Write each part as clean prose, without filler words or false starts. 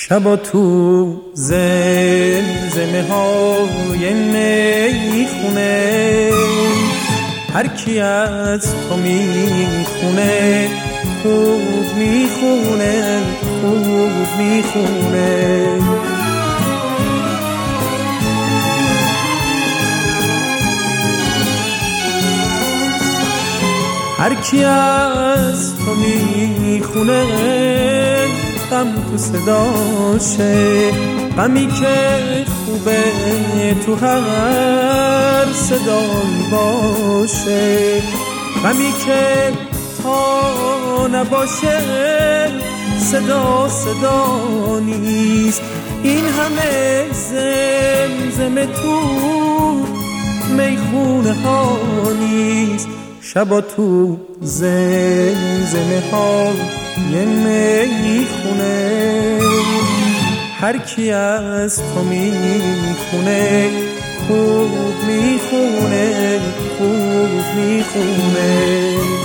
شبا تو زمزمه های میخونه، هر کی از تو میخونه خوب میخونه، خوب میخونه. هر کی از تو میخونه غم تو صداشه، غمی که خوبه تو هر صدایی باشه، غمی که تا نباشه صدا نیست. این همه زمزمه تو میخونه ها نیست. شبا تو زمزمه ها یه میخونه، هر کی از تو میخونه خوب میخونه، خوب میخونه.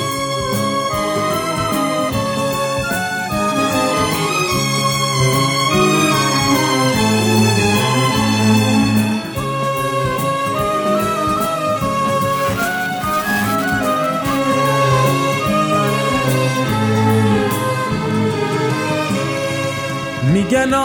میگن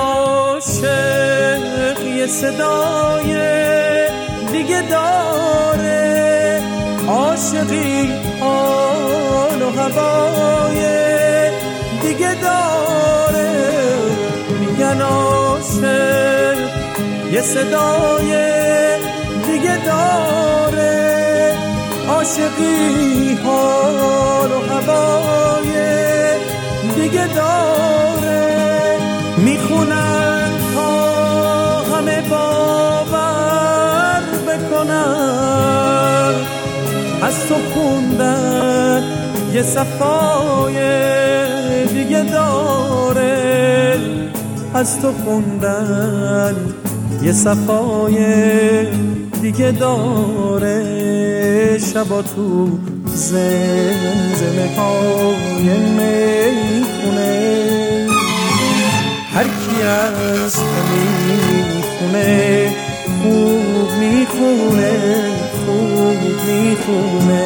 عاشق یه صدای دیگه داره، عاشقی حال و هوای دیگه داره. میگن عاشق یه صدای دیگه داره، عاشقی حال و هوای دیگه داره. میخونن تا همه باور بکنن، از تو خوندن یه صفای دیگه داره، از تو خوندن یه صفای دیگه داره. شبا تو زمزمه های میخونه، هر کی از تو میخونه خوب میخونه، خوب میخونه.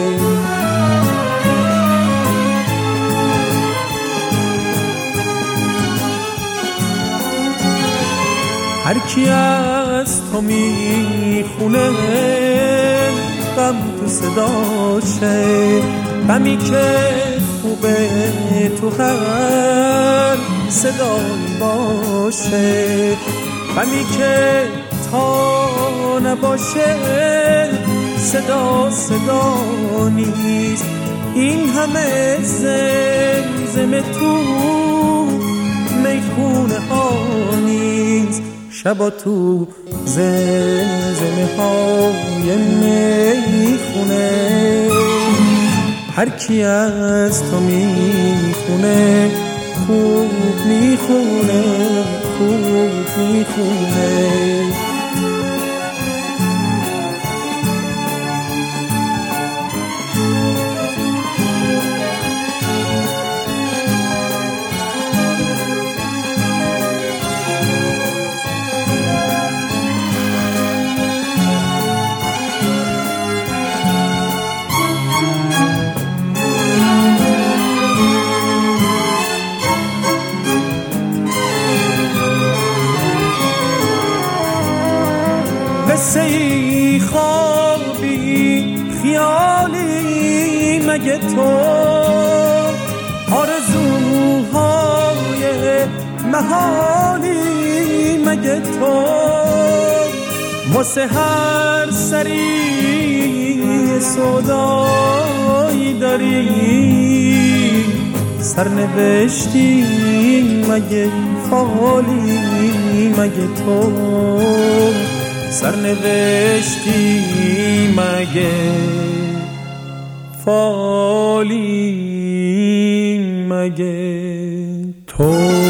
هر کی از تو میخونه غم تو صداشه، غمی که خوبه تو هر صدایی باشه، غمی که تا نباشه صدا نیست. این همه زمزمه تو میخونه ها نیست. شبا تو زمزمه های میخونه، هر کی از تو میخونه خوب میخونه، خوب میخونه. قصه ای خوابی خیالی مگه تو، آرزوهای محالی مگه تو، واسه هر سری سودایی داری، سرنوشتی مگه فالی مگه تو، سرنوشتی مگه فالی مگه تو.